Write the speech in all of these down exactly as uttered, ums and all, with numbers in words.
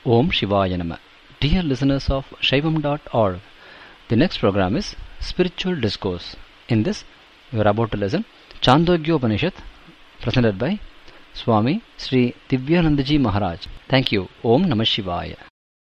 Om Shivaya Nama. Dear listeners of Shaivam dot org, the next program is Spiritual Discourse. In this, we are about to listen Chandogya Upanishad, presented by Swami Sri Divyanandaji Maharaj. Thank you. Om Namah Shivaya.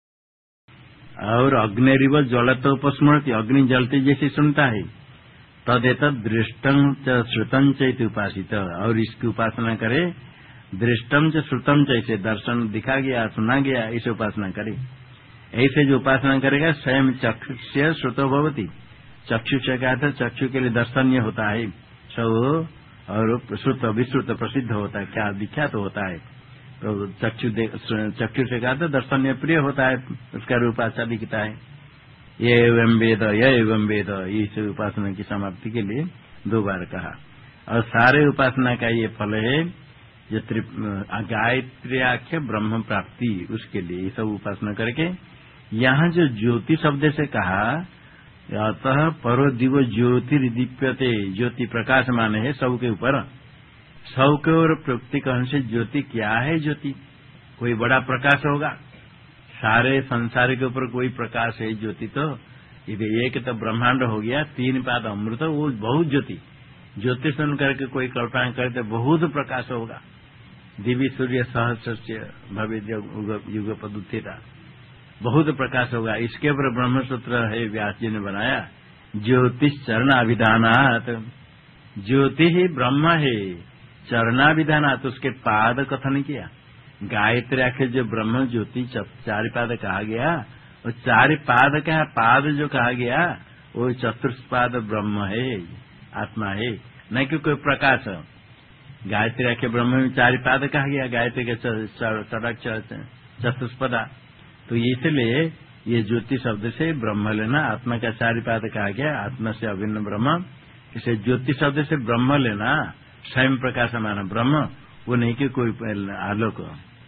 और अग्निरिव जलत उपस्मृति, अग्नि जलते जैसे सुनता है, तदेत दृष्टं च श्रुतं च उपासित, और इसकी उपासना करे। दृष्टम च श्रुतम च, इसे दर्शन दिखा गया, सुना गया, इसे उपासना करे। ऐसे जो उपासना करेगा स्वयं चक्षुष्य श्रुतो भवति। चक्षु से क्या था, चक्षु के लिए दर्शनीय होता है सब, और श्रुत विश्रुत प्रसिद्ध होता है, क्या विख्यात तो होता है। तो चक्षु चक्षु से कहा तो दर्शनीय प्रिय होता है, उसका रूप अच्छा दिखता है। ये एवं वेद, ये एवं वेद, इस उपासना की समाप्ति के लिए दो बार कहा। और सारे उपासना का ये फल है जो गायत्री आख्य ब्रह्म प्राप्ति, उसके लिए ये सब उपासना करके। यहाँ जो ज्योति शब्द से कहा, अतः परो दिवो ज्योतिर्दीप्यते, ज्योति प्रकाशमान है सबके ऊपर, सबके और प्रकृति कहने से ज्योति क्या है। ज्योति कोई बड़ा प्रकाश होगा, सारे संसार के ऊपर कोई प्रकाश है ज्योति। तो ये एक तो ब्रह्मांड हो गया, तीन पाद अमृत, वो बहुत ज्योति। ज्योति सुन करके कोई कल्पना करे तो बहुत प्रकाश होगा। दिव्य सूर्य सहस्र भव्य युग पदुत्थिता, बहुत प्रकाश होगा। इसके ऊपर ब्रह्मसूत्र है, व्यास जी ने बनाया, ज्योतिष चरणाभिधानात्। ज्योति ही ब्रह्म है, चरणाभिधानात्, उसके पाद कथन किया। गायत्री आखे जो ब्रह्म ज्योति चार पाद कहा गया, और चार पाद क्या पाद जो कहा गया वो चतुष्पाद ब्रह्म है, आत्मा है, न कि कोई प्रकाश। गायत्री आखे ब्रह्म में चार पाद कहा गया, गायत्री के चड़क चतुष्पदा। तो इसलिए ये ज्योति शब्द से ब्रह्म लेना, आत्मा का चार पाद कहा गया, आत्मा से अभिन्न ब्रह्म। इसे ज्योति शब्द से ब्रह्म लेना, स्वयं प्रकाशमान ब्रह्म, वो नहीं कि कोई आलोक।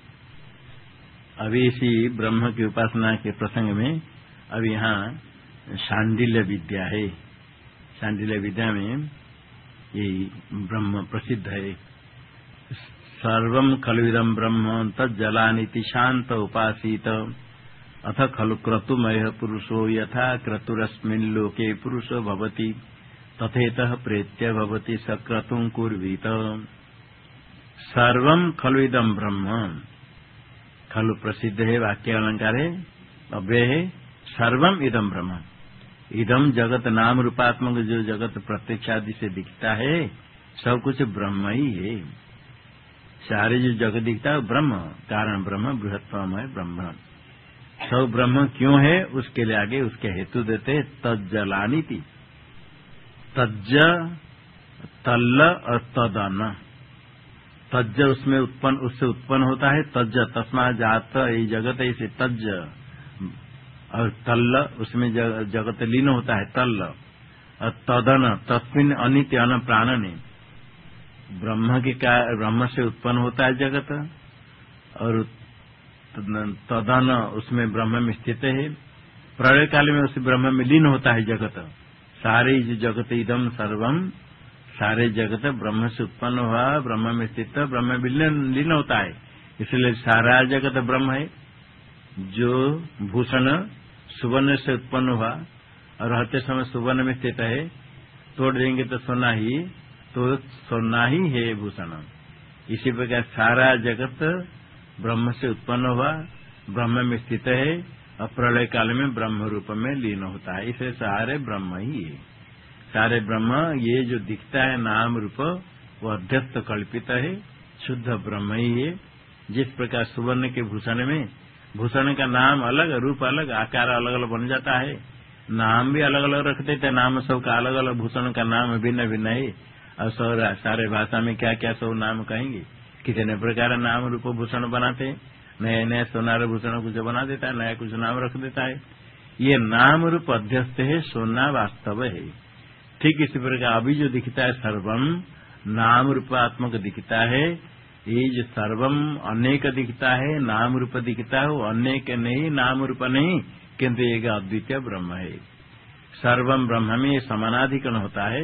अभी इसी ब्रह्म की उपासना के प्रसंग में अब यहाँ शांडिल्य विद्या है। शांडिल्य विद्या में ये ब्रह्म प्रसिद्ध है। सर्वं खलुइदं ब्रह्म तज्जलानिति शांत उपासीत, अथ खलु क्रतुमय पुरुषो यथा क्रतुरस्मिन् लोके पुरुषो भवति, तथेतः प्रेत्य भवति सक्रतुं कुर्वीत। सर्वं खलु इदं ब्रह्म, खलु प्रसिद्ध है, वाक्य अलंकार है, अव्यय है। सर्वम इदं ब्रह्म, इदम जगत नाम रूपात्मक जो जगत प्रत्यक्ष आदि से दिखता है, सब कुछ ब्रह्म ही है। सारे जो जगत दिखता है ब्रह्म, कारण ब्रह्म, बृहत्तम है ब्रह्म। सब ब्रह्म क्यों है, उसके लिए आगे उसके हेतु देते। तज्जलानी थी, तज्ज तल्ल और तदन। तज्ज उसमें उत्पन्न, उससे उत्पन्न होता है तज्ज, तस्मा जात ये जगत है, इसे तज्ज। और तल्ल उसमें जगत लीन होता है तल्ल। और तदन, तस्मिन अनित्य अन प्राणने, ब्रह्म के क्या, ब्रह्म से उत्पन्न होता है जगत। और तदन उसमें ब्रह्म में स्थित है, प्रलय काल में उस ब्रह्म में लीन होता है जगत। सारे जो जगत इदम सर्वम, सारे जगत ब्रह्म से उत्पन्न हुआ, ब्रह्म में स्थित, ब्रह्म में लीन होता है, इसलिए सारा जगत ब्रह्म है। जो भूषण सुवर्ण से उत्पन्न हुआ और रहते समय सुवर्ण में स्थित है, तोड़ देंगे तो सोना ही, तो सोना ही है भूषण। इसी प्रकार सारा जगत ब्रह्म से उत्पन्न हुआ, ब्रह्म में स्थित है, और प्रलय काल में ब्रह्म रूप में लीन होता है। इसे सारे ब्रह्म ही है, सारे ब्रह्म। ये जो दिखता है नाम रूप, वो अध्यस्त कल्पित है, शुद्ध ब्रह्म ही है। जिस प्रकार सुवर्ण के भूषण में, भूषण का नाम अलग, रूप अलग, आकार अलग अलग बन जाता है, नाम भी अलग अलग रख देते हैं। नाम सबका अलग अलग, भूषण का नाम भिन्न भिन्न है। और सारे भाषा में क्या क्या सब नाम कहेंगे, कितने प्रकार नाम रूप भूषण बनाते हैं। नए नए सोनार भूषण कुछ बना देता है, नया कुछ नाम रख देता है। ये नाम रूप अध्यस्त है, सोना वास्तव है। ठीक इसी प्रकार अभी जो दिखता है सर्वम नाम रूपात्मक दिखता है, ये जो सर्वम अनेक दिखता है, नाम रूप दिखता है, वो अनेक नहीं, नाम रूप नहीं, किंतु एक अद्वितीय ब्रह्म है। सर्वम ब्रह्म में समानाधिकरण होता है।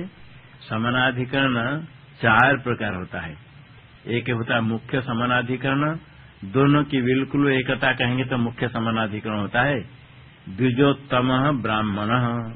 समानाधिकरण चार प्रकार होता है। एक होता है मुख्य समानाधिकरण, दोनों की बिल्कुल एकता कहेंगे तो मुख्य समानाधिकरण होता है। द्विजोत्तम ब्राह्मण,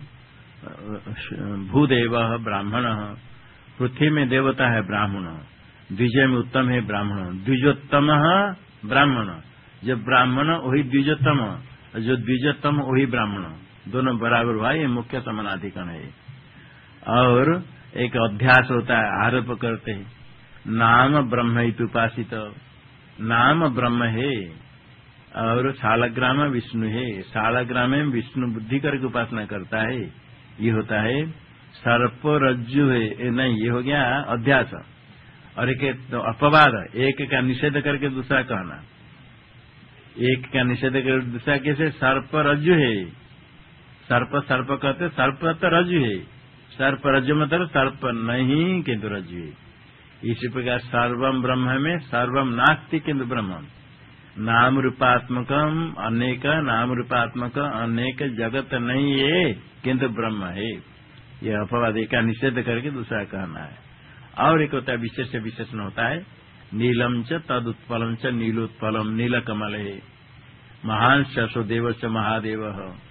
भूदेव ब्राह्मण, पृथ्वी में देवता है ब्राह्मण, द्विज में उत्तम है ब्राह्मण। द्विजोत्तम ब्राह्मण, जो ब्राह्मण वही द्विजोत्तम, जो द्विजोत्तम वही ब्राह्मण, दोनों बराबर हुआ, ये मुख्य समानाधिकरण है। और एक अध्यास होता है, आरोप करते हैं नाम ब्रह्म उपासित, नाम ब्रह्म है और शालग्राम विष्णु है, शालग्राम में विष्णु बुद्धि करके उपासना करता है, ये होता है सर्प रज्जु है, नहीं ये हो गया अध्यास। और एक तो अपवाद, एक का निषेध करके दूसरा कहना, एक का निषेध करके दूसरा कैसे, सर्प रज्जु है, सर्प सर्प कहते सर्प तो रज्जु है, सर्प रज्जु मतलब सर्प नहीं किंतु रज्जु है। इसी प्रकार सर्वम ब्रह्म में सर्वम नास्ति किंतु ब्रह्म, नाम रूपात्मकम अनेक, नाम रूपात्मक अनेक जगत नहीं है किंतु ब्रह्म है, यह अपवाद का निषेध करके दूसरा कहना है। और एक होता है विशेष विशेषण होता है, नीलम च तद उत्पलम च नीलोत्पलम, नील कमल है, महान शशो देव च महादेव,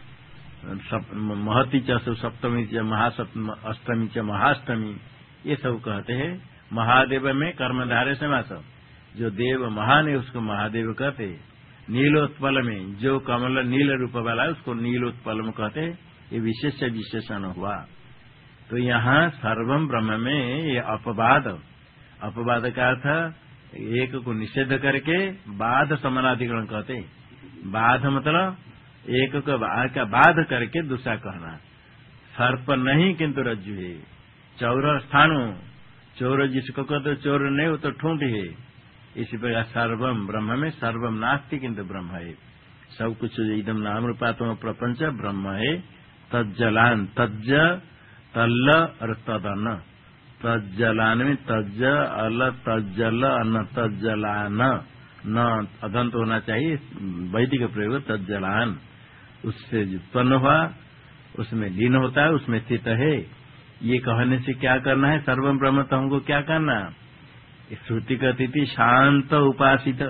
महति च सप्तमी च महासप्तमी, अष्टमी च महाष्टमी, ये सब कहते हैं। महादेव में कर्मधारे समास, जो देव महान है उसको महादेव कहते। नीलोत्पल में जो कमल नील रूप वाला है उसको नीलोत्पलम कहते, ये विशेष विशेषण हुआ। तो यहाँ सर्वम ब्रह्म में ये अपवाद, अपवाद का अर्थ एक को निषेध करके बाध समानाधिकरण कहते। बाध मतलब एक को का बाध करके दूसरा कहना, सर्प नहीं किंतु रज्जु है, चौर स्थानु, चोर जिसको कहते चोर नहीं वो तो ठूंठ है। इसी प्रकार सर्वम ब्रह्म में सर्वम नास्ति किंतु ब्रह्म है, सब कुछ एकदम नाम रूपात्मक प्रपंच ब्रह्म है। तज्जलान, तज्ज तल्ल और तदन, तज्जलान में तज्ज अल तज्जल अन्न, तज्जलान न अदंत होना चाहिए, वैदिक प्रयोग तज्जलान, उससे उत्पन्न हुआ, उसमें लीन होता है, उसमें स्थित है। ये कहने से क्या करना है, सर्वम ब्रह्म, तो हमको क्या करना, श्रुति कहती थी शांत उपासित,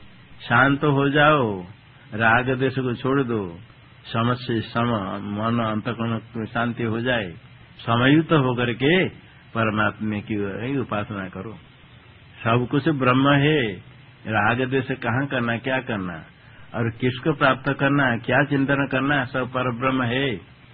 शांत हो जाओ, राग देश को छोड़ दो, समस्या सम मन अंतकरण शांति हो जाए, समयुक्त होकर के परमात्मा की उपासना करो। सब कुछ ब्रह्म है, राग देश कहाँ करना, क्या करना और किसको प्राप्त करना, क्या चिंतन करना, सब पर ब्रह्म है,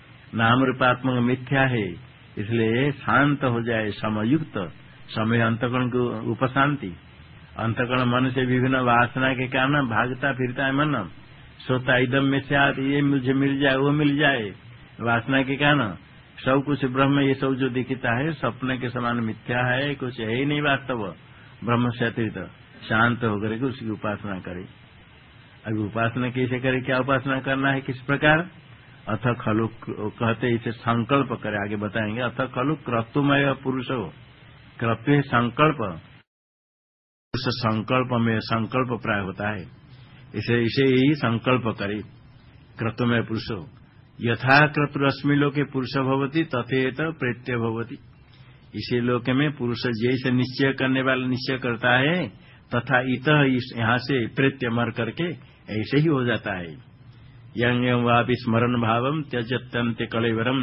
नाम रूपात्मक मिथ्या है। इसलिए शांत हो जाए, समयुक्त, समय अंतकरण की उपशांति, अंतकरण मन से विभिन्न वासना के कारण भागता फिरता है मन, सोता इदम में से आती, ये मुझे मिल जाए वो मिल जाए, वासना के कारण सब कुछ ब्रह्म, ये सब जो दिखता है सपने के समान मिथ्या है, कुछ है ही नहीं वास्तव ब्रह्म से अतिरिक्त। शांत होकर के उसकी उपासना करे। अभी उपासना कैसे करे, क्या उपासना करना है, किस प्रकार, अथ खलु कहते इसे संकल्प करे, आगे बताएंगे। अथ खलु क्रतुमय पुरुष हो, क्रतु है संकल्प, उस संकल्प में संकल्प प्राय होता है, इसे इसे ही संकल्प करे। क्रतुमय पुरुष हो, यथा क्रतुरश्मि लोके पुरुष भवति तथेत प्रेत्य भवति, इसी लोक में पुरुष जैसे निश्चय करने वाला निश्चय करता है, तथा इतः यहाँ से प्रेत्य मर करके ऐसे ही हो जाता है। यंग वापि स्मरण भावम त्यजत्यंत्य कलेवरम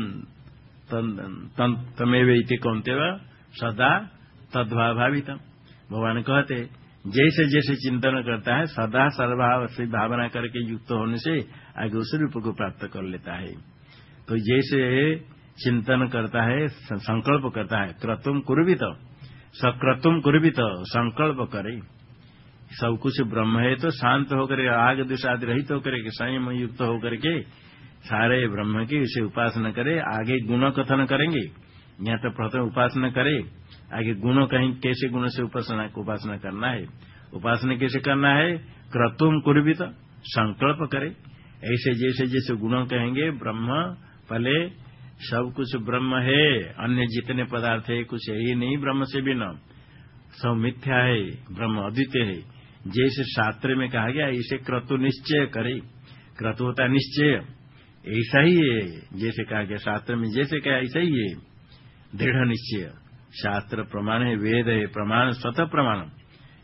तमेव इति कौन्तेव सदा तद्भावितम, भगवान कहते जैसे जैसे चिंतन करता है सदा सर्वभाव से भावना करके युक्त होने से आगे उस रूप को प्राप्त कर लेता है। तो जैसे चिंतन करता है, संकल्प करता है, क्रतुम कुर्वित, सक्रतुम कुर्वित, संकल्प करे, सब कुछ ब्रह्म है तो शांत होकर आग दुषाद रहित होकर के संयम युक्त होकर के सारे ब्रह्म की उसे उपासना करे। आगे गुण कथन करेंगे, यहाँ तो प्रथम उपासना करे, आगे गुणों कहीं कैसे गुण से उपासना उपासना करना है, उपासना कैसे करना है, क्रतुम कुर्वित, संकल्प करे। ऐसे जैसे जैसे गुणों कहेंगे ब्रह्म, पहले सब कुछ ब्रह्म है, अन्य जितने पदार्थ है कुछ है ही नहीं, ब्रह्म से भी न, सब मिथ्या है, ब्रह्म अद्वितीय है। जैसे शास्त्र में कहा गया इसे क्रतु निश्चय करे, क्रतु होता है निश्चय, ऐसा ही है जैसे कहा गया शास्त्र में, जैसे कहा ऐसा ही है, दृढ़ निश्चय। शास्त्र प्रमाण है, वेद है प्रमाण, स्वतः प्रमाण,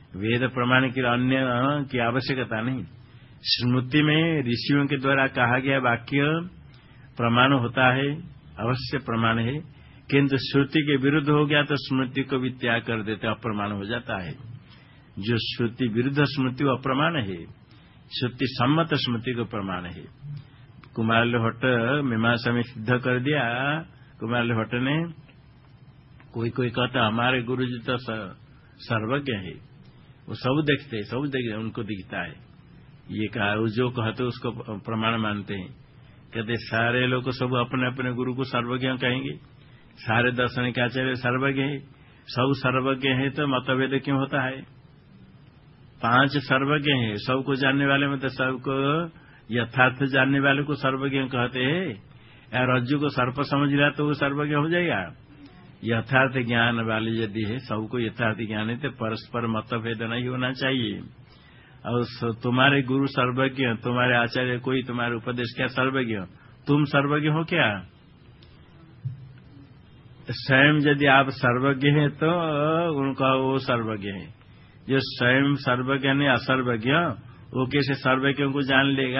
वेद प्रमाण की अन्य की आवश्यकता नहीं। स्मृति में ऋषियों के द्वारा कहा गया वाक्य प्रमाण होता है, अवश्य प्रमाण है, किंतु श्रुति के विरुद्ध हो गया तो स्मृति को भी त्याग कर देते, अप्रमाण हो जाता है। जो श्रुति विरुद्ध स्मृति वो अप्रमाण है, श्रुति सम्मत स्मृति को प्रमाण है। कुमार लोहट मीमांसा में सिद्ध कर दिया। कुमार लोहट ने कोई कोई कहता हमारे गुरु जी तो सर्वज्ञ है, वो सब देखते सब देख उनको दिखता है, ये कहा जो कहते उसको प्रमाण मानते हैं। कहते सारे लोग सब अपने अपने गुरु को सर्वज्ञ कहेंगे, सारे दर्शन के आचार्य सर्वज्ञ है, सब सर्वज्ञ है तो मतभेद क्यों होता है? पांच सर्वज्ञ हैं, सबको जानने वाले में तो सबको यथार्थ जानने वाले को सर्वज्ञ कहते हैं। या रज्जु को सर्प समझ रहा तो वो सर्वज्ञ हो जाएगा? यथार्थ ज्ञान वाले यदि है, सबको यथार्थ ज्ञान है तो परस्पर मतभेद नहीं होना चाहिए। और तुम्हारे गुरु सर्वज्ञ, तुम्हारे आचार्य कोई तुम्हारे उपदेश क्या सर्वज्ञ? तुम सर्वज्ञ हो क्या? स्वयं यदि आप सर्वज्ञ हैं तो उनका वो सर्वज्ञ है। जो स्वयं सर्वज्ञ नहीं असर्वज्ञ, वो कैसे सर्वज्ञों को जान लेगा?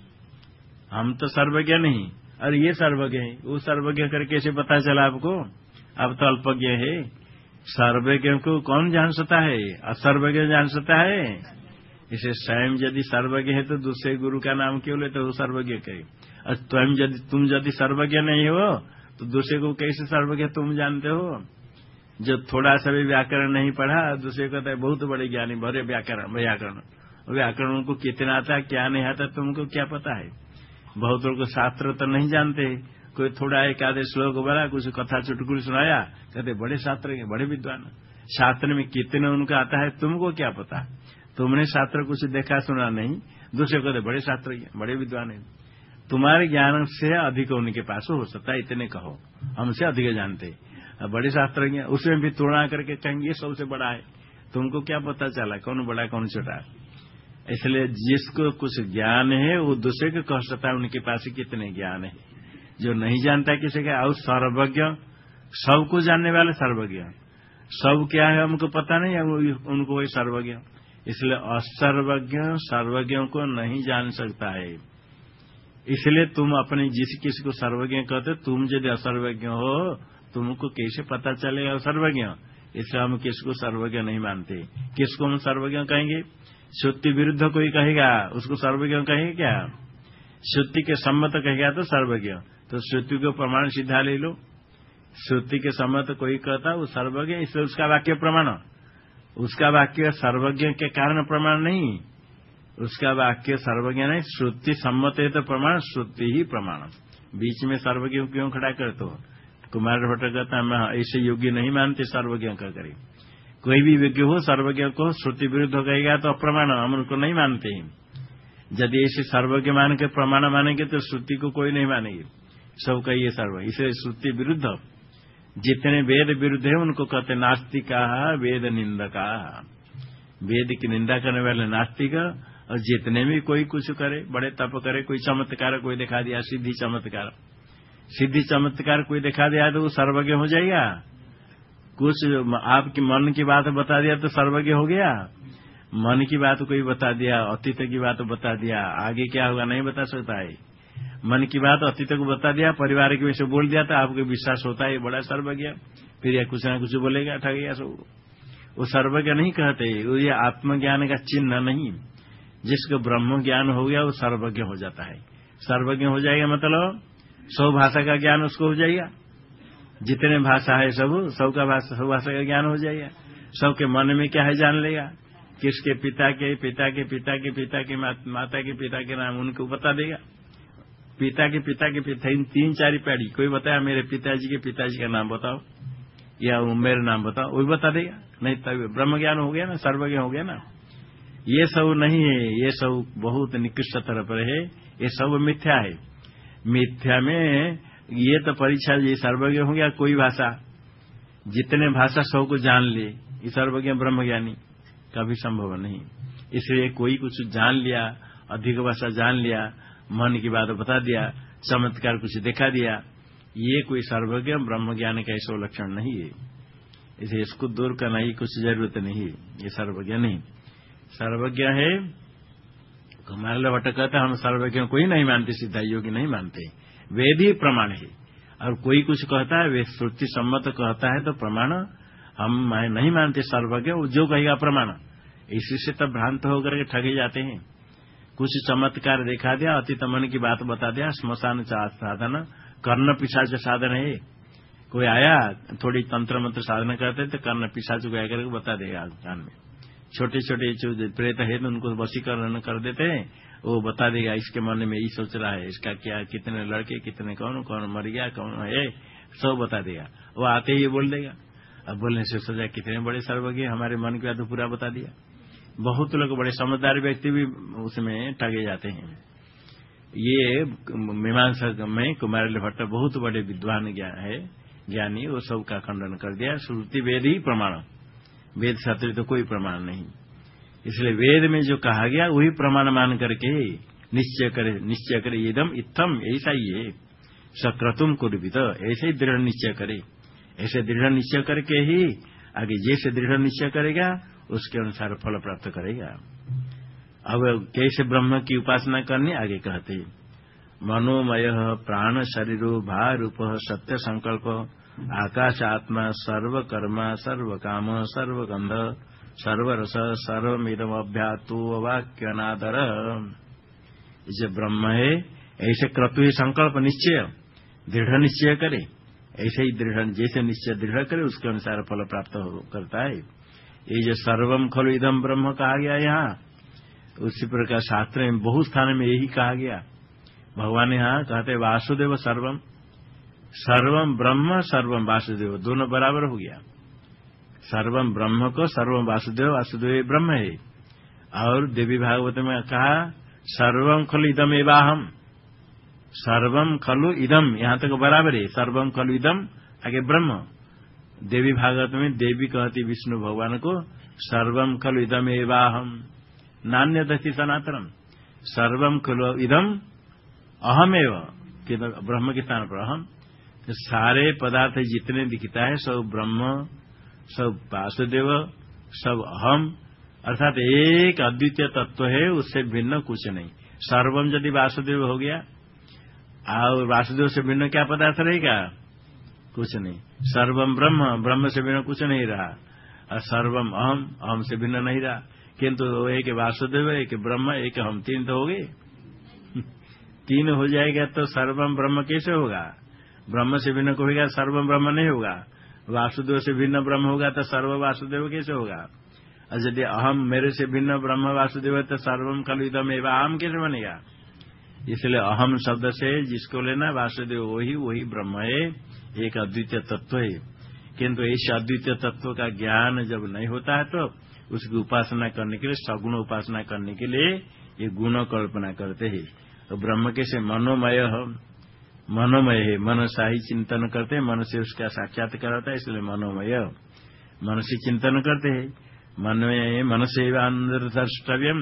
हम तो सर्वज्ञ नहीं और ये सर्वज्ञ है, वो सर्वज्ञ कर कैसे पता चला आपको? आप तो अल्पज्ञ है। सर्वज्ञ को कौन जान सकता है? असर्वज्ञ जान सकता है। इसे स्वयं यदि सर्वज्ञ है तो दूसरे गुरु का नाम क्यों लेते? वो सर्वज्ञ कहे। और स्वयं यदि तुम यदि सर्वज्ञ नहीं हो तो दूसरे को कैसे सर्वज्ञ तुम जानते हो? जो थोड़ा सा भी व्याकरण नहीं पढ़ा, दूसरे कहता है बहुत बड़े ज्ञानी, बड़े व्याकरण व्याकरण व्याकरण उनको कितना आता है क्या नहीं आता तुमको क्या पता है? बहुत लोग शास्त्र तो नहीं जानते, कोई थोड़ा एक आधे श्लोक बोला, कुछ कथा चुटकुल सुनाया, कहते बड़े शास्त्र के बड़े विद्वान। शास्त्र में कितने उनका आता है तुमको क्या पता? तुमने शास्त्र कुछ देखा सुना नहीं, दूसरे कहते बड़े शास्त्र बड़े विद्वान है। तुम्हारे ज्ञान से अधिक उनके पास हो सकता है, इतने कहो, हमसे अधिक जानते बड़े शास्त्रज्ञ, उसमें भी तुलना करके कहेंगे सबसे बड़ा है। तुमको क्या पता चला कौन बड़ा कौन छोटा? इसलिए जिसको कुछ ज्ञान है वो दूसरे को कह सकता है उनके पास कितने ज्ञान है। जो नहीं जानता किसी का, और सर्वज्ञ सबको जानने वाले सर्वज्ञ, सब क्या है हमको पता नहीं है, उनको वही सर्वज्ञ। इसलिए असर्वज्ञ सर्वज्ञों को नहीं जान सकता है। इसलिए तुम अपने जिस किसी को सर्वज्ञ कहते, तुम यदि असर्वज्ञ हो तुमको कैसे पता चलेगा सर्वज्ञ? इसलिए हम किसको सर्वज्ञ नहीं मानते। किसको हम सर्वज्ञ कहेंगे? श्रुति विरुद्ध कोई कहेगा उसको सर्वज्ञ कहेंगे क्या? श्रुति के सम्मत कहेगा तो सर्वज्ञ। तो श्रुति को प्रमाण सीधा ले लो, श्रुति के सम्मत कोई कहता वो सर्वज्ञ, इसलिए उसका वाक्य प्रमाण, उसका वाक्य सर्वज्ञ के कारण प्रमाण नहीं, उसका वाक्य सर्वज्ञ नहीं, श्रुति सम्मत है तो प्रमाण, श्रुति ही प्रमाण। बीच में सर्वज्ञ क्यों खड़ा करते हो? कुमार भट्ट कहता मैं ऐसे योग्य नहीं मानते सर्वज्ञ का करे। कोई भी योग्य हो सर्वज्ञ को श्रुति विरुद्ध कहेगा तो अप्रमाण, हम उनको नहीं मानते हैं। यदि ऐसे सर्वज्ञ मान के प्रमाण मानेंगे तो श्रुति को कोई नहीं मानेंगे, सब कहिए सर्व। इसलिए श्रुति विरुद्ध जितने वेद विरुद्ध है उनको कहते नास्तिका, वेद निंदका, वेद की निंदा करने वाले नास्तिक। और जितने भी कोई कुछ करे, बड़े तप करे, कोई चमत्कार कोई दिखा दिया, सिद्धि चमत्कार सिद्धि चमत्कार कोई दिखा दिया तो वो सर्वज्ञ हो जाएगा? कुछ आपकी मन की बात बता दिया तो सर्वज्ञ हो गया? मन की बात कोई बता दिया, अतीत की बात बता दिया, आगे क्या होगा नहीं बता सकता है। मन की बात अतीत को बता दिया, परिवार के विषय बोल दिया तो आपको विश्वास होता है बड़ा सर्वज्ञ, फिर यह कुछ न कुछ बोलेगा ठगेगा सब। वो सर्वज्ञ नहीं कहते, वो ये आत्मज्ञान का चिन्ह नहीं। जिसको ब्रह्म ज्ञान हो गया वो सर्वज्ञ हो जाता है। सर्वज्ञ हो जाएगा मतलब सौ भाषा का ज्ञान उसको हो जाएगा, जितने भाषा है सब सबका भाषा सब भाषा का ज्ञान हो जाएगा। सबके मन में क्या है जान लेगा, किसके पिता के पिता के पिता के पिता के माता के पिता के नाम उनको बता देगा। पिता के पिता के पिता तीन चार पैड़ी, कोई बताया मेरे पिताजी के पिताजी का नाम बताओ या मेरे नाम बताओ, वो बता देगा। नहीं तब ब्रह्म ज्ञान हो गया ना, सर्वज्ञ हो गया ना। ये सब नहीं है, ये सब बहुत निकृष्ट तरह पर है, ये सब मिथ्या है। मिथ्या में ये तो परीक्षा ये सर्वज्ञ हो गया, कोई भाषा जितने भाषा सबको जान ले, ये सर्वज्ञ ब्रह्मज्ञानी कभी संभव नहीं। इसलिए कोई कुछ जान लिया, अधिक भाषा जान लिया, मन की बात बता दिया, चमत्कार कुछ दिखा दिया, ये कोई सर्वज्ञ ब्रह्मज्ञान का ऐसा लक्षण नहीं है। इसे इसको दूर करना ही कुछ जरूरत नहीं, ये सर्वज्ञ नहीं। सर्वज्ञ है कुमार भट्ट कहता हम सर्वज्ञ को ही नहीं मानते, सिद्धा योगी नहीं मानते, वेद ही प्रमाण है। और कोई कुछ कहता है, वे श्रुति सम्मत कहता है तो प्रमाण हम नहीं मानते, सर्वज्ञ जो कहेगा प्रमाण। इसी से तब भ्रांत होकर के ठगे जाते हैं। कुछ चमत्कार दिखा दिया, अतीत मन की बात बता दिया, श्मशान साधन कर्ण पिशाच साधन है। कोई आया थोड़ी तंत्र मंत्र साधना करते तो कर्ण पिशाच को आकर के बता देगा कान में। छोटे छोटे जो प्रेत है तो उनको वशीकरण कर देते हैं, वो बता देगा इसके मन में यही सोच रहा है, इसका क्या, कितने लड़के, कितने कौन कौन मर गया, कौन है, सब बता देगा। वो आते ही बोल देगा। अब बोलने से सोचा कितने बड़े सर्वज्ञ, हमारे मन की बात तो पूरा बता दिया। बहुत लोग बड़े समझदार व्यक्ति भी उसमें ठगे जाते हैं। ये मीमांसा में कुमार भट्ट बहुत बड़े विद्वान है, ज्ञानी, वो सब का खंडन कर दिया। श्रुति वेद ही प्रमाण, वेद शास्त्र तो कोई प्रमाण नहीं। इसलिए वेद में जो कहा गया वही प्रमाण मान करके निश्चय करे, निश्चय करे एकदम इत्थम, ऐसा ही है। सक्रतुम कुर्वित, ऐसे ही दृढ़ निश्चय करे। ऐसे दृढ़ निश्चय करके ही आगे जैसे दृढ़ निश्चय करेगा उसके अनुसार फल प्राप्त करेगा। अब कैसे ब्रह्म की उपासना करनी, आगे कहते मनोमय प्राण शरीरो भारूप सत्य संकल्प आकाश आत्मा सर्व कर्मा सर्व काम सर्व गंध सर्वरस सर्वमिदम अभ्यातो वाक्यनादर। जो ब्रह्म है ऐसे क्रतु ही संकल्प निश्चय दृढ़ निश्चय करे, ऐसे ही दृढ़ जैसे निश्चय दृढ़ करे उसके अनुसार फल प्राप्त करता है। ये जो सर्वम खलु इदम ब्रह्म कहा गया यहाँ, उसी प्रकार शास्त्र में बहुत स्थान में यही कहा गया। भगवान यहाँ कहते वासुदेव सर्वम, सर्वम ब्रह्म सर्वम वासुदेव, दोनों बराबर हो गया। सर्वम ब्रह्म को सर्वम वासुदेव, वासुदेव ब्रह्म है। और देवी भागवत में कहा सर्वम खलु इदम एवाहम, सर्वम खलु इदम, यहाँ तक बराबर है। सर्वम खलु इदम आगे ब्रह्म। देवी भागवत में देवी कहती विष्णु भगवान को सर्वम खलु इदम एवाहम नान्य दस्ति सनातनम, सर्वम खलु इदम अहम एव, ब्रह्म के स्थान पर अहम। तो सारे पदार्थ जितने दिखता है सब ब्रह्म, सब वासुदेव, सब अहम, अर्थात एक अद्वितीय तत्व है, उससे भिन्न कुछ नहीं। सर्वम यदि वासुदेव हो गया और वासुदेव से भिन्न क्या पदार्थ रहेगा, कुछ नहीं। सर्वम ब्रह्म, ब्रह्म से भिन्न कुछ नहीं रहा। और सर्वम अहम, अहम से भिन्न नहीं रहा। किंतु एक वासुदेव, एक ब्रह्म, एक हम, तीन तो हो गए। तीन हो जाएगा तो सर्वम ब्रह्म कैसे होगा? ब्रह्म से भिन्न होगा, सर्वम ब्रह्म नहीं होगा। वासुदेव से भिन्न ब्रह्म होगा तो सर्व वासुदेव कैसे होगा? और यदि अहम मेरे से भिन्न ब्रह्म वासुदेव है तो सर्वम खलु इदम एव अहम कैसे बनेगा? इसलिए अहम शब्द से जिसको लेना वासुदेव वही वही ब्रह्म है, एक अद्वितीय तत्व है। किंतु इस अद्वितीय तत्व का ज्ञान जब नहीं होता है तो उसकी उपासना करने के लिए, सगुण उपासना करने के लिए ये गुण कल्पना करते हैं। तो ब्रह्म कैसे मनोमय मनोमय है, मन सा ही चिंतन करते हैं, मन से उसका साक्षात्कार होता है, इसलिए मनोमय, मन से चिंतन करते हैं। मन में मन से द्रष्टव्यम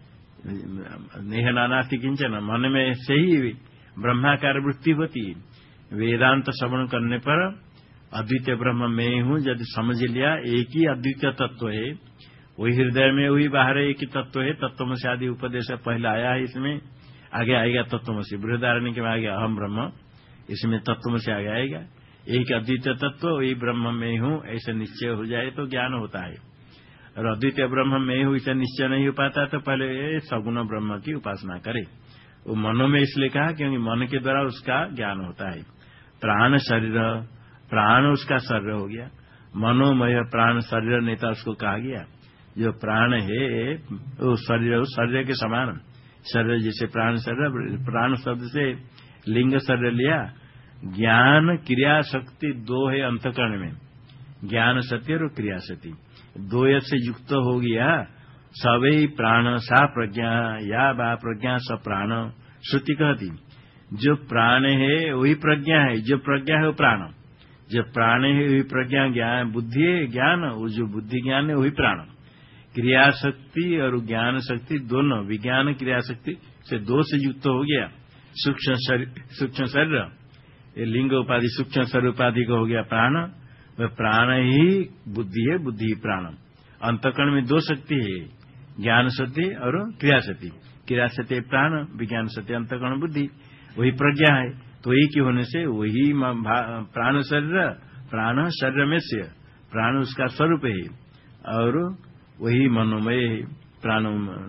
नेह नानास्ति किंचन, मन में से ही ब्रह्माकार वृत्ति होती है। वेदांत श्रवण करने पर अद्वितीय ब्रह्म मैं हूँ यदि समझ लिया, एक ही अद्वितीय तत्व है, वही हृदय में वही बाहर एक ही तत्व है। तत्वमसि आदि उपदेश पहले आया है, इसमें आगे आएगा तत्वमसि। बृहदारण्य के आगे अहम ब्रह्म, इसमें तत्वमसि आगे आएगा। एक अद्वितीय तत्व वही ब्रह्म में हूँ ऐसे निश्चय हो जाए तो ज्ञान होता है। और अद्वितीय ब्रह्म में हूँ ऐसा निश्चय नहीं हो पाता तो पहले सगुण ब्रह्म की उपासना करे। वो मनो में इसलिए कहा क्योंकि मन के द्वारा उसका ज्ञान होता है। प्राण शरीर, प्राण उसका शरीर हो गया। मनोमय प्राण शरीर नेता उसको कहा गया। जो प्राण है वो शरीर, शरीर के समान शरीर जैसे प्राण शरीर, प्राण शब्द से लिंग शरीर लिया। ज्ञान क्रिया शक्ति दो है अंतकरण में, ज्ञान शक्ति और क्रिया शक्ति दो से युक्त हो गया। सवै प्राण सा प्रज्ञा या बा प्रज्ञा स प्राण, श्रुति कहती जो प्राण है वही प्रज्ञा है, जो प्रज्ञा है वो प्राण, जो प्राण है वही प्रज्ञा, ज्ञान बुद्धि है ज्ञान, वो जो बुद्धि ज्ञान है वही प्राण। क्रिया शक्ति और ज्ञान शक्ति दोनों, विज्ञान क्रिया शक्ति से दो से युक्त हो गया। सूक्ष्म शरीर, सूक्ष्म शरीर ये लिंग उपाधि सूक्ष्म शरीर उपाधि का हो गया प्राण, वह प्राण ही बुद्धि है, बुद्धि ही प्राण। अंतःकरण में दो शक्ति है, ज्ञान शक्ति और क्रिया शक्ति। क्रिया शक्ति प्राण, विज्ञान शक्ति अंतःकरण बुद्धि, वही प्रज्ञा है। तो एक ही होने से वही प्राण शरीर, प्राण शरीर में से प्राण उसका स्वरूप है और वही मनोमय है, प्राण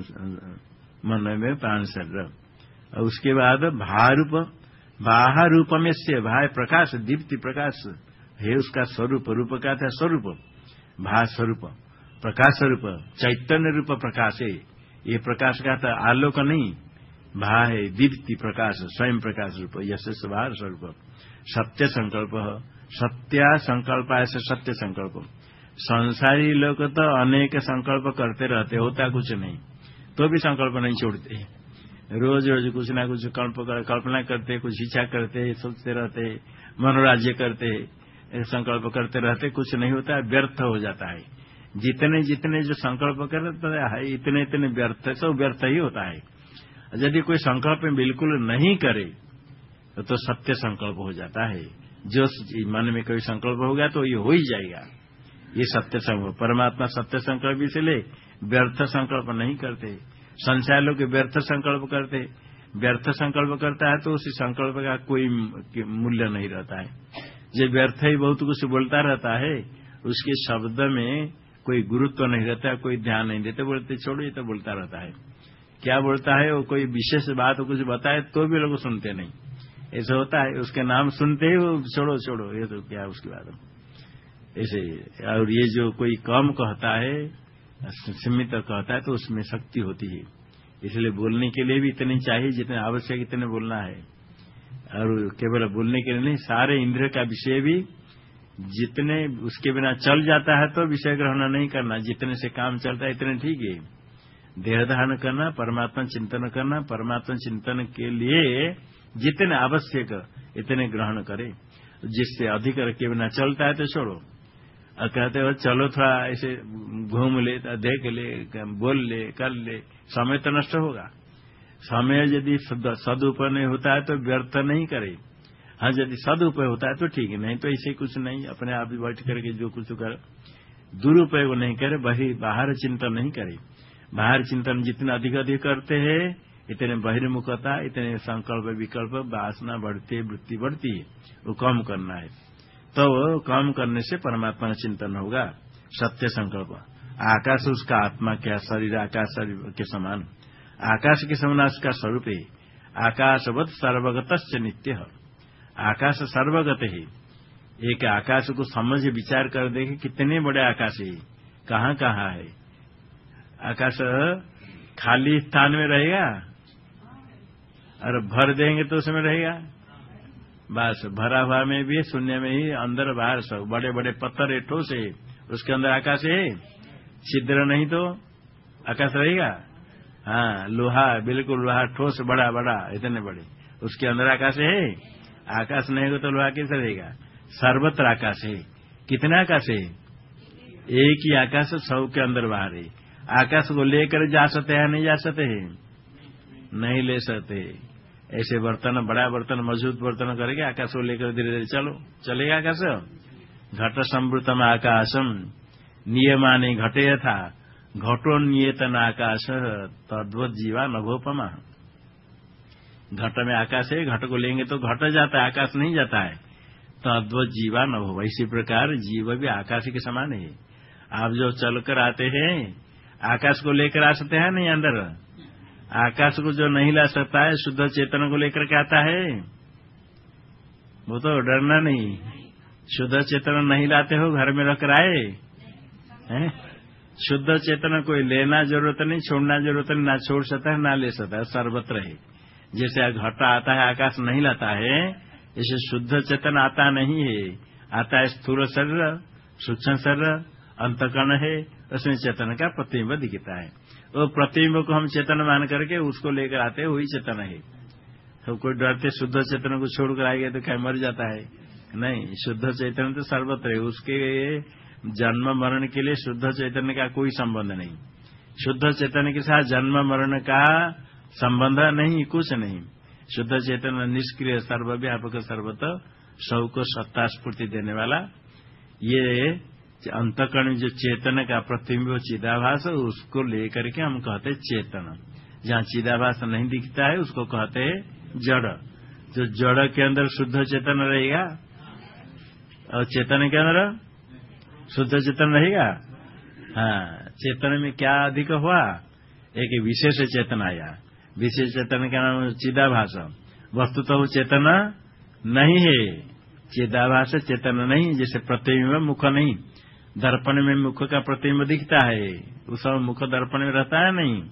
मनोमय प्राण शरीर। और उसके बाद भारूप, बाहर रूप में से भा प्रकाश, दीप्ति प्रकाश है उसका स्वरूप। रूप का था स्वरूप, भा स्वरूप, प्रकाश स्वरूप, चैतन्य रूप प्रकाश है। ये प्रकाश का था आलोक नहीं, भा है दीप्ति प्रकाश, स्वयं प्रकाश रूप, यश बाहर स्वरूप। सत्य संकल्प, सत्या संकल्प ऐसे सत्य संकल्प। संसारी लोग तो अनेक संकल्प करते रहते, होता कुछ नहीं, तो भी संकल्प नहीं छोड़ते। रोज रोज कुछ ना कुछ कल्पना करते, कुछ इच्छा करते, सोचते रहते, मनोराज्य करते, संकल्प करते रहते, कुछ नहीं होता है, व्यर्थ हो जाता है। जितने जितने जो संकल्प करते है इतने इतने व्यर्थ, तो व्यर्थ ही होता है। यदि कोई संकल्प बिल्कुल नहीं करे तो सत्य संकल्प हो जाता है। जो मन में कोई संकल्प होगा तो ये हो ही जाएगा, ये सत्य संकल्प। परमात्मा सत्य संकल्प इसलिए व्यर्थ संकल्प नहीं करते। संसार लोग व्यर्थ संकल्प करते, व्यर्थ संकल्प करता है तो उसी संकल्प का कोई मूल्य नहीं रहता है। जो व्यर्थ ही बहुत कुछ बोलता रहता है, उसके शब्द में कोई गुरुत्व नहीं रहता, कोई ध्यान नहीं देते, बोलते छोड़ो ये तो बोलता रहता है। क्या बोलता है वो, कोई विशेष बात कुछ बताए तो भी लोग सुनते नहीं, ऐसा होता है। उसके नाम सुनते ही वो छोड़ो छोड़ो ये तो क्या उसकी बात ऐसे। और ये जो कोई कम कहता है, सीमित कहता है, तो उसमें शक्ति होती है। इसलिए बोलने के लिए भी इतनी चाहिए जितने आवश्यक इतने बोलना है। और केवल बोलने के लिए नहीं, सारे इंद्रिय का विषय भी जितने उसके बिना चल जाता है तो विषय ग्रहण नहीं करना, जितने से काम चलता है इतने ठीक है। देह धारण करना, परमात्मा चिंतन करना, परमात्मा चिंतन के लिए जितने आवश्यक इतने ग्रहण करे। जिससे अधिक के बिना चलता है तो छोड़ो। और कहते हो चलो थोड़ा ऐसे घूम ले, देख ले, बोल ले, कर ले, समय तो नष्ट होगा। समय यदि सदुपयोग नहीं होता है तो व्यर्थ नहीं करे। हाँ, यदि सदुपयोग होता है तो ठीक है, नहीं तो ऐसे कुछ नहीं, अपने आप ही बैठ करके जो कुछ करे, दुरुपयोग नहीं करे, वही बाहर चिंतन नहीं करे। बाहर चिंतन जितने अधिक अधिक करते हैं इतने बहिर्मुखता, इतने संकल्प विकल्प वासना बढ़ती है, वृत्ति बढ़ती है, वो कम करना है। तो कम करने से परमात्मा का चिंतन होगा। सत्य संकल्प। आकाश उसका आत्मा क्या, शरीर आकाश शरीर के समान, आकाश के समान उसका स्वरूप है। आकाशवत सर्वगत नित्य, आकाश सर्वगत है। एक आकाश को समझ विचार कर देखे कितने बड़े आकाश है, कहाँ कहाँ है। आकाश खाली स्थान में रहेगा और भर देंगे तो उसमें रहेगा, बस भरा हुआ में भी, शून्य में ही, अंदर बाहर सब। बड़े बड़े पत्थर है, ठोस है, उसके अंदर आकाश है। छिद्र नहीं तो आकाश रहेगा। हाँ, लोहा, बिल्कुल लोहा ठोस, बड़ा बड़ा, इतने बड़े, उसके अंदर आकाश है। आकाश नहीं होगा तो लोहा कैसे रहेगा। सर्वत्र आकाश है। कितना आकाश है, एक ही आकाश सब के अंदर बाहर है। आकाश को लेकर जा सकते हैं, नहीं जा सकते हैं, नहीं ले सकते। ऐसे बर्तन, बड़ा बर्तन, मजबूत बर्तन करके आकाश को लेकर धीरे धीरे चलो, चलेगा आकाश। घट संवृतम आकाशम नियमाने घटे था, घटो नियतन आकाश तद्वत जीवा नभोपमा। घट में आकाश है, घट को लेंगे तो घट जाता है, आकाश नहीं जाता है। तद्वत जीवा नभो, इसी प्रकार जीव भी आकाश के समान है। आप जो चलकर आते हैं आकाश को लेकर आ सकते हैं नहीं अंदर। आकाश को जो नहीं ला सकता है, शुद्ध चेतन को लेकर के आता है, वो तो डरना नहीं। शुद्ध चेतन नहीं लाते हो, घर में रखकर आए हैं। शुद्ध चेतन कोई लेना जरूरत नहीं, छोड़ना जरूरत नहीं, ना छोड़ सकता है ना ले सकता है, सर्वत्र है। जैसे घटा आता है, आकाश नहीं लाता है, ऐसे शुद्ध चेतन आता नहीं है। आता है स्थूल शरीर, सूक्ष्म शरीर, अंतकरण है, उसमें चेतन का प्रतिबिंब दिखता है। वो प्रतिबिंब को हम चेतन मान करके उसको लेकर आते हैं, वही चेतन है। तो कोई डरते शुद्ध चेतन को छोड़कर आएगा तो क्या मर जाता है, नहीं। शुद्ध चेतन तो सर्वत्र है, उसके जन्म मरण के लिए शुद्ध चैतन्य का कोई संबंध नहीं। शुद्ध चैतन्य के साथ जन्म मरण का संबंध नहीं, कुछ नहीं। शुद्ध चैतन्य निष्क्रिय, सर्वव्यापक, सर्वत, सब को सत्ता स्फूर्ति देने वाला, ये अंतःकरण जो चेतन का प्रतिबिंब चिदाभास उसको लेकर के हम कहते चेतन। जहाँ चिदाभास नहीं दिखता है उसको कहते हैं जड़। जो जड़ के अंदर शुद्ध चेतन रहेगा और चेतन के अंदर शुद्ध चेतन रहेगा। हाँ, चेतन में क्या अधिक हुआ? एक विशेष चेतन आया। विशेष चेतन का नाम चिदाभास। वस्तु तो चेतन नहीं है, चिदाभास चेतन नहीं। जैसे प्रतिबिंब मुख नहीं, दर्पण में मुख का प्रतिबिंब दिखता है, उस समय मुख दर्पण में रहता है नहीं,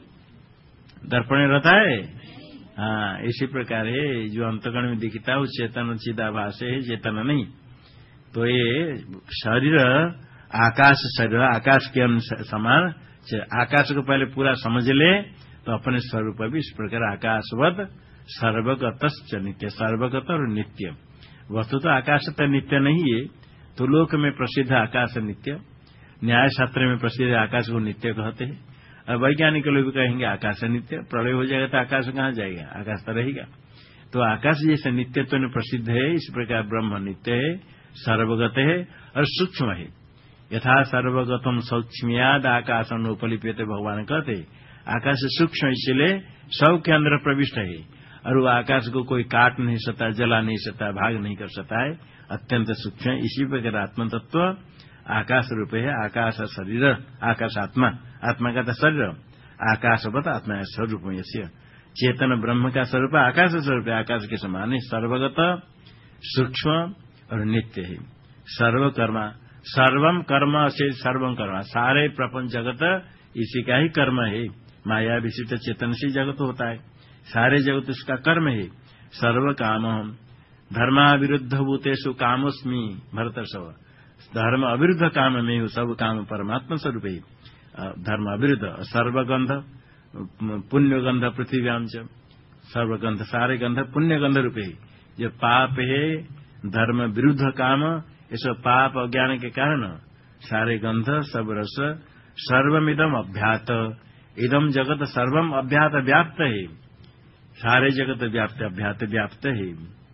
दर्पण में रहता है। हाँ, इसी प्रकार है जो अंतःकरण में दिखता है वो चेतन चिदाभास है, चेतन नहीं। तो ये शरीर आकाश शरीर आकाश के समान, आकाश को पहले पूरा समझ ले तो अपने स्वरूप भी इस प्रकार आकाशवत सर्वगत नित्य, सर्वगत और नित्य। वस्तु तो आकाश तो नित्य नहीं है, तो लोक में प्रसिद्ध आकाश नित्य, न्याय शास्त्र में प्रसिद्ध आकाश को नित्य कहते हैं। और वैज्ञानिक लोग भी कहेंगे आकाश नित्य, प्रलय हो जाएगा तो आकाश कहाँ जाएगा, आकाश तो रहेगा। तो आकाश जैसे नित्यत्व में प्रसिद्ध है, इस प्रकार ब्रह्म नित्य है, सर्वगत है और सूक्ष्म है। यथा सर्वगतम सौक्ष्म्याद आकाशम उपलिप्यते, भगवान कहते आकाश सूक्ष्म इसलिए सब के अंदर प्रविष्ट है और वो आकाश को कोई काट नहीं सकता, जला नहीं सकता, भाग नहीं कर सकता है, अत्यंत सूक्ष्म है। इसी प्रकार आत्म तत्व आकाश रूप है। आकाश शरीर, आकाश आत्मा, आत्मा का शरीर, आकाशवत आत्मा स्वरूप में चेतन ब्रह्म का स्वरूप आकाश स्वरूप है, आकाश के समान है, सर्वगत सूक्ष्म और नित्य है। सर्वकर्मा, सर्वम कर्म से सर्वम कर्म, सारे प्रपंच जगत इसी का ही कर्म है। माया विशिष्ट चेतन से जगत होता है, सारे जगत उसका कर्म है। सर्व काम धर्माविरुद्ध भूतेषु कामोस्मि भरतर्षभ, धर्म अविरुद्ध काम में हूँ, सब काम परमात्मा स्वरूप है। धर्म अविरुद्ध सर्वगंध पुण्यगंध पृथ्व्याम च, सर्वगंध सारे गंध पुण्य गंध रूप है। जो पाप है धर्म विरुद्ध काम, ये सब पाप अज्ञान के कारण सारे गंध सब रस सर्वमिदम अभ्यात, इदम जगत सर्वम अभ्यात व्याप्त है, सारे जगत व्याप्त अभ्यात व्याप्त है।